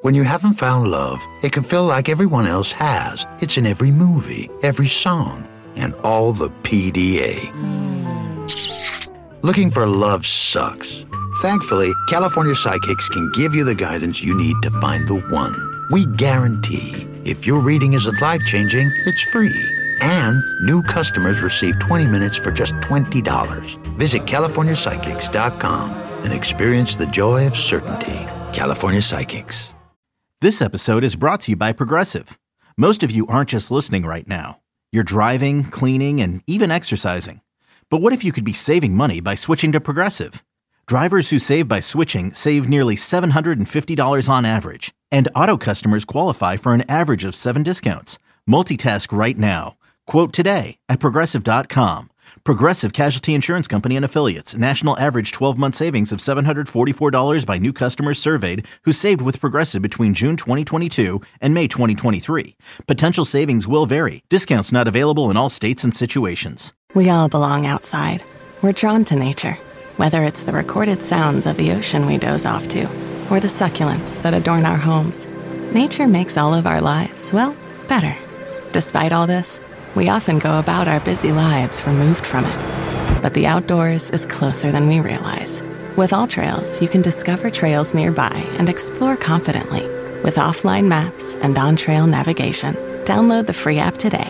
When you haven't found love, it can feel like everyone else has. It's in every movie, every song, and all the PDA. Looking for love sucks. Thankfully, California Psychics can give you the guidance you need to find the one. We guarantee if your reading isn't life-changing, it's free. And new customers receive 20 minutes for just $20. Visit CaliforniaPsychics.com and experience the joy of certainty. California Psychics. This episode is brought to you by Progressive. Most of you aren't just listening right now. You're driving, cleaning, and even exercising. But what if you could be saving money by switching to Progressive? Drivers who save by switching save nearly $750 on average. And auto customers qualify for an average of 7 discounts. Multitask right now. Quote today at Progressive.com. Progressive Casualty Insurance Company and Affiliates. National average 12-month savings of $744 by new customers surveyed who saved with Progressive between June 2022 and May 2023. Potential savings will vary. Discounts not available in all states and situations. We all belong outside. We're drawn to nature. Whether it's the recorded sounds of the ocean we doze off to, or the succulents that adorn our homes, nature makes all of our lives, well, better. Despite all this, we often go about our busy lives removed from it. But the outdoors is closer than we realize. With AllTrails, you can discover trails nearby and explore confidently. With offline maps and on-trail navigation, download the free app today.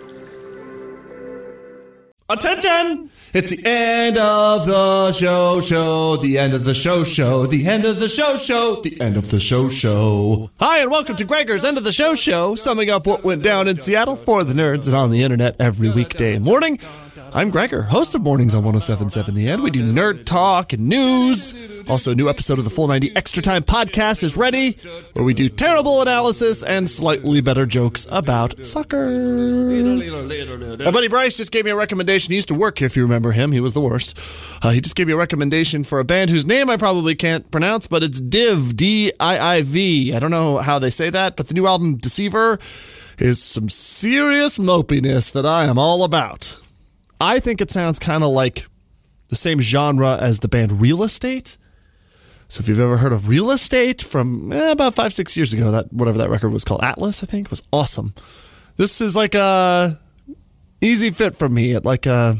Attention! It's the end of the show, the end of the show, the end of the show, the end of the show. Hi, and welcome to Gregor's End of the Show, summing up what went down in Seattle for the nerds and on the internet every weekday morning. I'm Gregor, host of Mornings on 107.7 The End. We do nerd talk and news. Also, a new episode of the Full 90 Extra Time podcast is ready, where we do terrible analysis and slightly better jokes about soccer. My buddy Bryce just gave me a recommendation. He used to work here, if you remember him. He was the worst. He just gave me a recommendation for a band whose name I probably can't pronounce, but it's Div, D-I-I-V. I don't know how they say that, but the new album, Deceiver, is some serious mopiness that I am all about. I think it sounds kind of like the same genre as the band Real Estate. So if you've ever heard of Real Estate from about 5-6 years ago, that whatever that record was called, Atlas, I think, was awesome. This is like a easy fit for me. I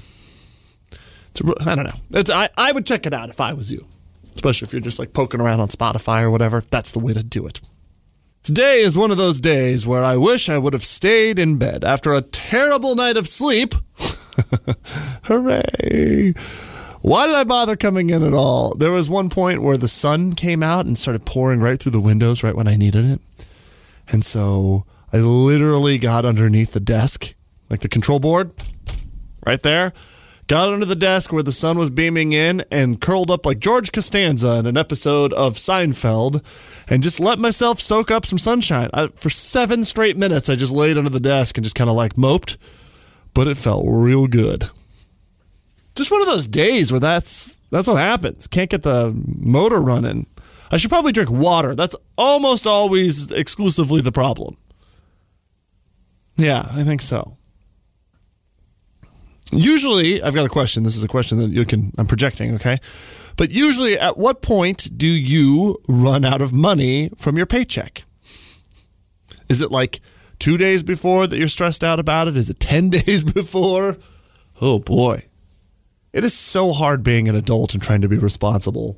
don't know. I would check it out if I was you, especially if you're just like poking around on Spotify or whatever. That's the way to do it. Today is one of those days where I wish I would have stayed in bed after a terrible night of sleep. Hooray. Why did I bother coming in at all? There was one point where the sun came out and started pouring right through the windows right when I needed it. And so I literally got underneath the desk, like the control board, right there. Got under the desk where the sun was beaming in and curled up like George Costanza in an episode of Seinfeld and just let myself soak up some sunshine. For 7 straight minutes, I just laid under the desk and just kind of like moped. But it felt real good. Just one of those days where that's what happens. Can't get the motor running. I should probably drink water. That's almost always exclusively the problem. Yeah, I think so. Usually, I've got a question. This is a question that I'm projecting, okay? But usually, at what point do you run out of money from your paycheck? Is it like 2 days before that you're stressed out about it? Is it 10 days before? Oh boy. It is so hard being an adult and trying to be responsible.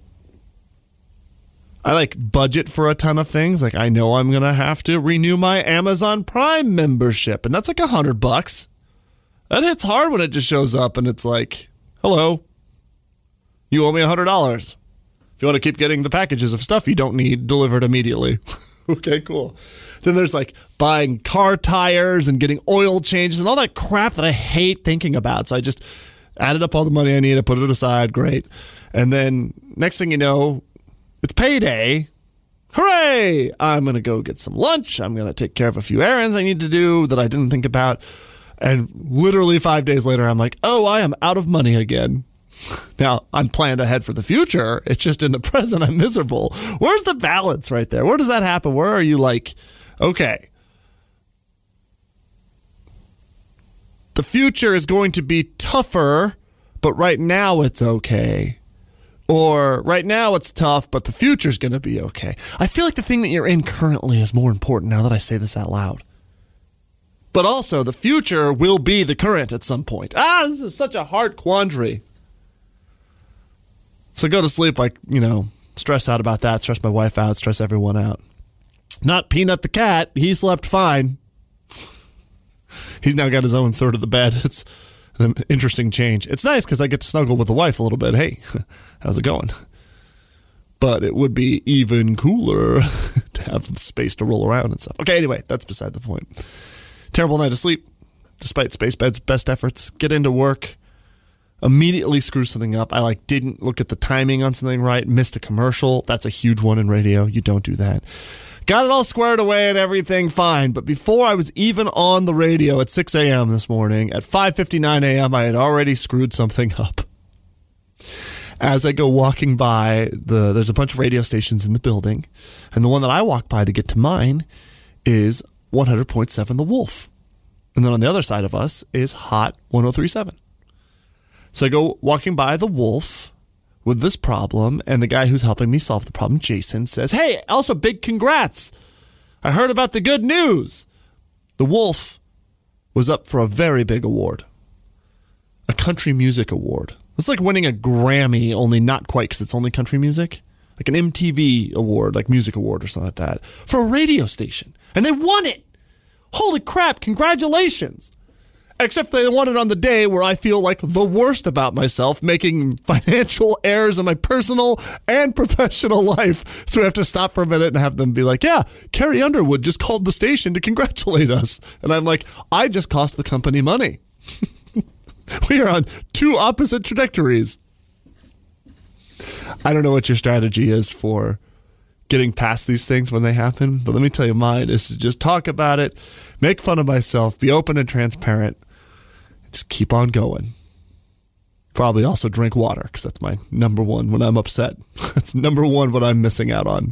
I budget for a ton of things. I know I'm going to have to renew my Amazon Prime membership, and that's $100. That hits hard when it just shows up and it's like, hello, you owe me $100. If you want to keep getting the packages of stuff you don't need delivered immediately. Okay, cool. Then there's buying car tires and getting oil changes and all that crap that I hate thinking about. So I just added up all the money I need, I put it aside, great. And then next thing you know, it's payday. Hooray! I'm going to go get some lunch. I'm going to take care of a few errands I need to do that I didn't think about. And literally 5 days later, I'm like, oh, I am out of money again. Now, I'm planned ahead for the future. It's just in the present, I'm miserable. Where's the balance right there? Where does that happen? Where are you okay, the future is going to be tougher, but right now it's okay. Or right now it's tough, but the future's going to be okay. I feel like the thing that you're in currently is more important now that I say this out loud. But also, the future will be the current at some point. This is such a hard quandary. So go to sleep like, stress out about that, stress my wife out, stress everyone out. Not Peanut the cat. He slept fine. He's now got his own third of the bed. It's an interesting change. It's nice because I get to snuggle with the wife a little bit. Hey, how's it going? But it would be even cooler to have space to roll around and stuff. Okay, anyway, that's beside the point. Terrible night of sleep, despite Space Bed's best efforts. Get into work, immediately screw something up. I didn't look at the timing on something right, missed a commercial. That's a huge one in radio. You don't do that. Got it all squared away and everything fine. But before I was even on the radio at 6 a.m. this morning, at 5:59 a.m., I had already screwed something up. As I go walking by, there's a bunch of radio stations in the building. And the one that I walk by to get to mine is 100.7 The Wolf. And then on the other side of us is Hot 103.7. So I go walking by The Wolf with this problem, and the guy who's helping me solve the problem, Jason, says, hey, also big congrats. I heard about the good news. The Wolf was up for a very big award, a country music award. It's like winning a Grammy, only not quite because it's only country music. Like an MTV award, like music award or something like that, for a radio station. And they won it. Holy crap, congratulations. Except they won it on the day where I feel like the worst about myself, making financial errors in my personal and professional life. So I have to stop for a minute and have them be like, yeah, Carrie Underwood just called the station to congratulate us. And I'm like, I just cost the company money. We are on two opposite trajectories. I don't know what your strategy is for getting past these things when they happen, but let me tell you mine is to just talk about it, make fun of myself, be open and transparent, just keep on going. Probably also drink water because that's my number one when I'm upset. That's number one what I'm missing out on.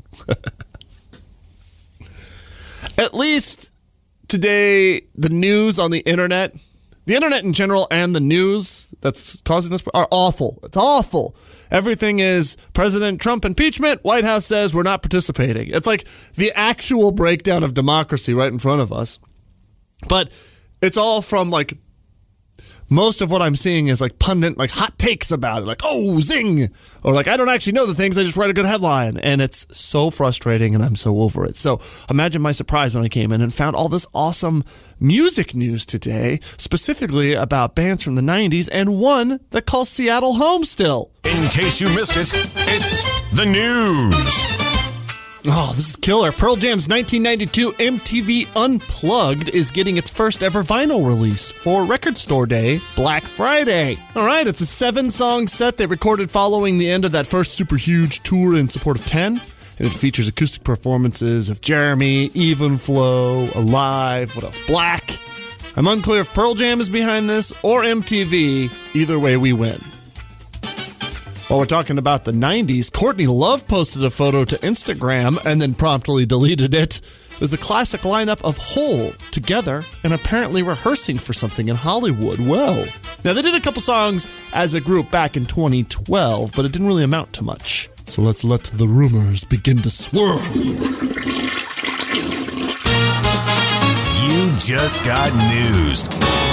At least today, the news on the internet in general and the news that's causing this are awful. It's awful. Everything is President Trump impeachment. White House says we're not participating. It's like the actual breakdown of democracy right in front of us. But it's all from most of what I'm seeing is pundit, hot takes about it. Oh, zing. Or I don't actually know the things. I just write a good headline. And it's so frustrating and I'm so over it. So imagine my surprise when I came in and found all this awesome music news today, specifically about bands from the 90s and one that calls Seattle home still. In case you missed it, it's the news. Oh, this is killer. Pearl Jam's 1992 MTV Unplugged is getting its first ever vinyl release for Record Store Day, Black Friday. All right, it's a 7-song set they recorded following the end of that first super huge tour in support of 10. And it features acoustic performances of Jeremy, Even Flow, Alive, what else? Black. I'm unclear if Pearl Jam is behind this or MTV. Either way, we win. While we're talking about the 90s, Courtney Love posted a photo to Instagram and then promptly deleted it. It was the classic lineup of Hole together and apparently rehearsing for something in Hollywood. Well, now they did a couple songs as a group back in 2012, but it didn't really amount to much. So let's let the rumors begin to swirl. You just got newsed.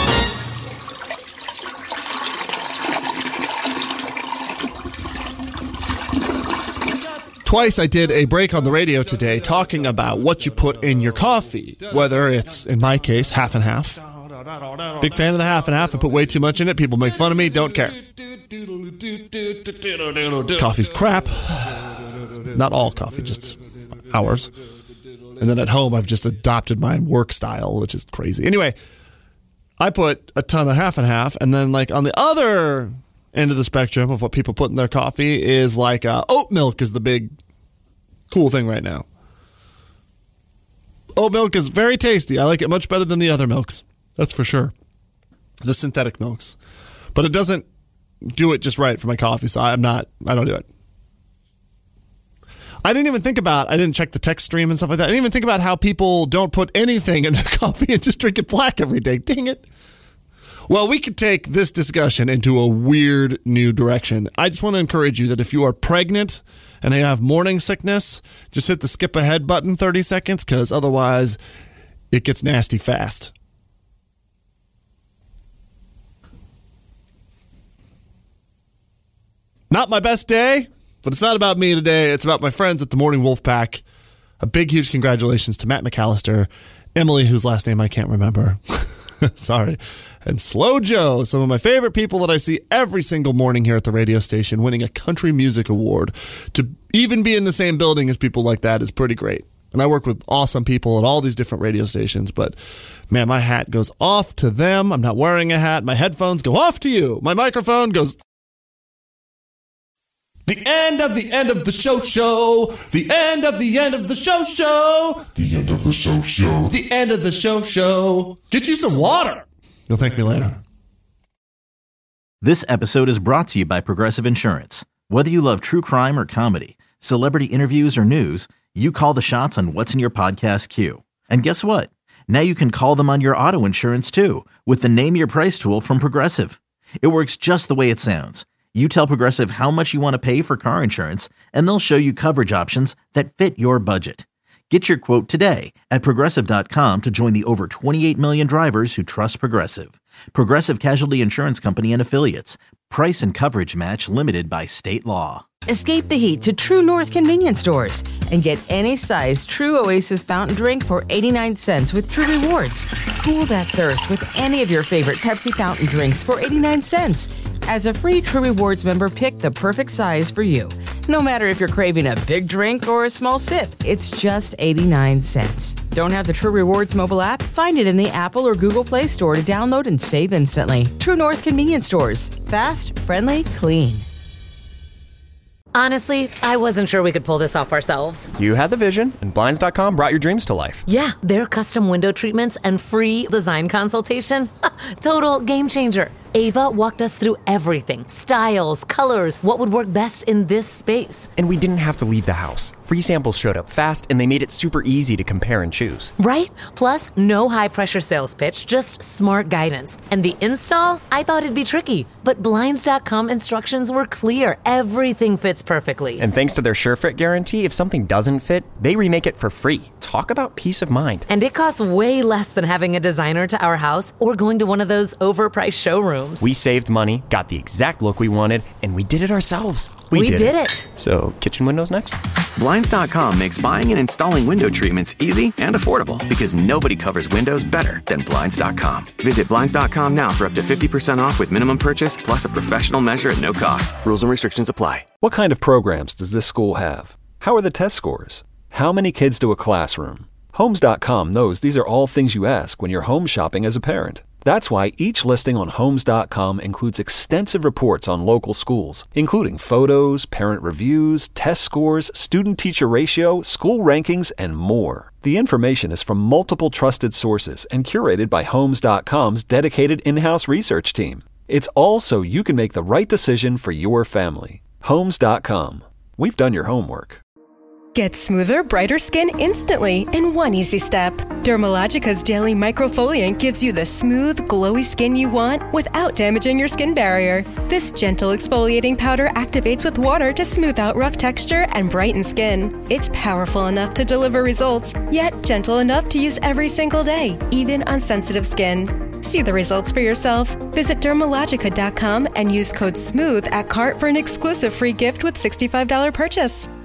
Twice I did a break on the radio today talking about what you put in your coffee, whether it's, in my case, half and half. Big fan of the half and half. I put way too much in it. People make fun of me. Don't care. Coffee's crap. Not all coffee, just ours. And then at home, I've just adopted my work style, which is crazy. Anyway, I put a ton of half and half, and then on the other end of the spectrum of what people put in their coffee is oat milk is the big cool thing right now. Oat milk is very tasty. I like it much better than the other milks. That's for sure. The synthetic milks. But it doesn't do it just right for my coffee, so I don't do it. I didn't check the text stream and stuff like that. I didn't even think about how people don't put anything in their coffee and just drink it black every day. Dang it. Well, we could take this discussion into a weird new direction. I just want to encourage you that if you are pregnant and you have morning sickness, just hit the skip ahead button 30 seconds, because otherwise it gets nasty fast. Not my best day, but it's not about me today. It's about my friends at the Morning Wolf Pack. A big, huge congratulations to Matt McAllister, Emily, whose last name I can't remember. Sorry. And Slow Joe, some of my favorite people that I see every single morning here at the radio station, winning a country music award. To even be in the same building as people like that is pretty great. And I work with awesome people at all these different radio stations, but man, my hat goes off to them. I'm not wearing a hat. My headphones go off to you. My microphone goes... The end of the show. The end of the end of the show. The end of the show. The end of the show. Get you some water. You'll thank me later. This episode is brought to you by Progressive Insurance. Whether you love true crime or comedy, celebrity interviews or news, you call the shots on what's in your podcast queue. And guess what? Now you can call them on your auto insurance too with the Name Your Price tool from Progressive. It works just the way it sounds. You tell Progressive how much you want to pay for car insurance, and they'll show you coverage options that fit your budget. Get your quote today at Progressive.com to join the over 28 million drivers who trust Progressive. Progressive Casualty Insurance Company and Affiliates. Price and coverage match limited by state law. Escape the heat to True North convenience stores and get any size True Oasis fountain drink for 89 cents with True Rewards. Cool that thirst with any of your favorite Pepsi fountain drinks for 89 cents. As a free True Rewards member, pick the perfect size for you. No matter if you're craving a big drink or a small sip, it's just 89 cents. Don't have the True Rewards mobile app? Find it in the Apple or Google Play Store to download and save instantly. True North convenience stores. Fast, friendly, clean. Honestly, I wasn't sure we could pull this off ourselves. You had the vision, and Blinds.com brought your dreams to life. Yeah, their custom window treatments and free design consultation. Total game changer. Ava walked us through everything. Styles, colors, what would work best in this space. And we didn't have to leave the house. Free samples showed up fast, and they made it super easy to compare and choose. Right? Plus, no high-pressure sales pitch, just smart guidance. And the install? I thought it'd be tricky, but Blinds.com instructions were clear. Everything fits perfectly. And thanks to their SureFit guarantee, if something doesn't fit, they remake it for free. Talk about peace of mind. And it costs way less than having a designer to our house or going to one of those overpriced showrooms. We saved money, got the exact look we wanted, and we did it ourselves. We did it. So, kitchen windows next? Blinds.com makes buying and installing window treatments easy and affordable because nobody covers windows better than Blinds.com. Visit Blinds.com now for up to 50% off with minimum purchase plus a professional measure at no cost. Rules and restrictions apply. What kind of programs does this school have? How are the test scores? How many kids do a classroom? Homes.com knows these are all things you ask when you're home shopping as a parent. That's why each listing on Homes.com includes extensive reports on local schools, including photos, parent reviews, test scores, student-teacher ratio, school rankings, and more. The information is from multiple trusted sources and curated by Homes.com's dedicated in-house research team. It's all so you can make the right decision for your family. Homes.com. We've done your homework. Get smoother, brighter skin instantly in one easy step. Dermalogica's Daily Microfoliant gives you the smooth, glowy skin you want without damaging your skin barrier. This gentle exfoliating powder activates with water to smooth out rough texture and brighten skin. It's powerful enough to deliver results, yet gentle enough to use every single day, even on sensitive skin. See the results for yourself. Visit Dermalogica.com and use code SMOOTH at cart for an exclusive free gift with $65 purchase.